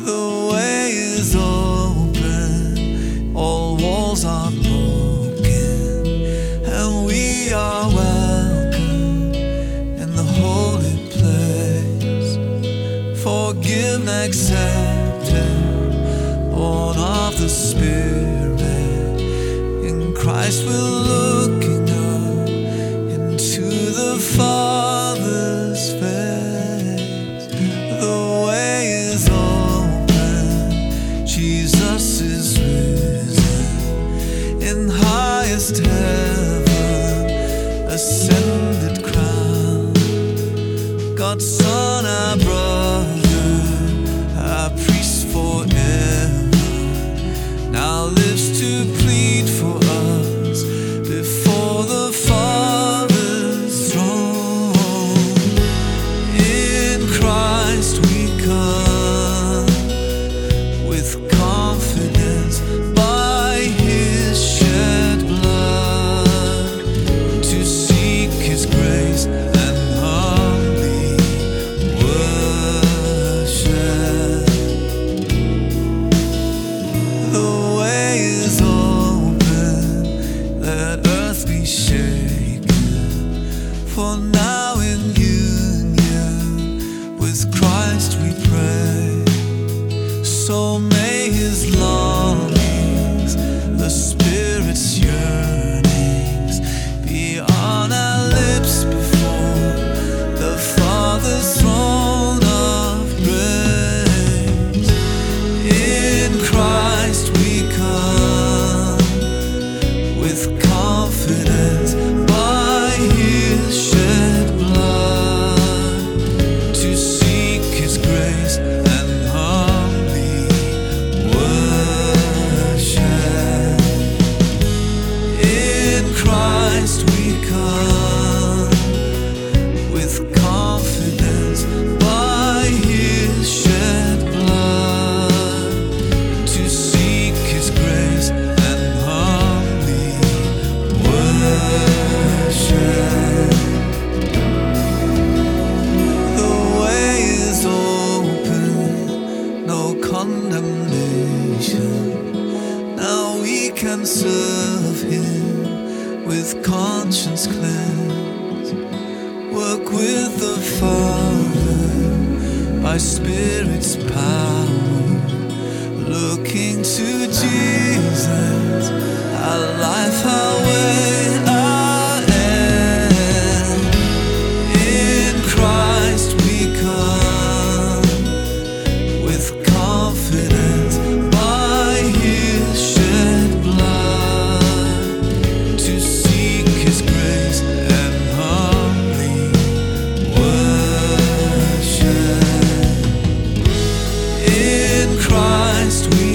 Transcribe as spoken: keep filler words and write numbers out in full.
The way is open, all walls are broken, and we are welcome in the holy place. Forgiven, accepted, born of the Spirit. In Christ we're looking up into the Father's face. The way is open, Jesus is risen. In highest heaven, ascended crown, God's Son, our brother, our priest forever, now lives to plead for us before the Father's throne. In Christ we come with confidence by His shed blood, to seek His grace and humbly worship. The way is open, let earth be shaken, for now in union with Christ we pray. So may His longings, the Spirit's yearnings, be on our lips before the Father's throne of grace. In Christ we come with confidence by His shed blood, to seek His grace and humbly worship. In Christ we come with confidence by His shed blood, to seek His grace and humbly worship. The way is open, no condemnation. Now we can serve Him with conscience cleansed. Work with the Father by Spirit's power, looking to Jesus, our life, our way, our end. In Christ we come with confidence by His shed blood, to seek His grace and humbly worship. In Christ we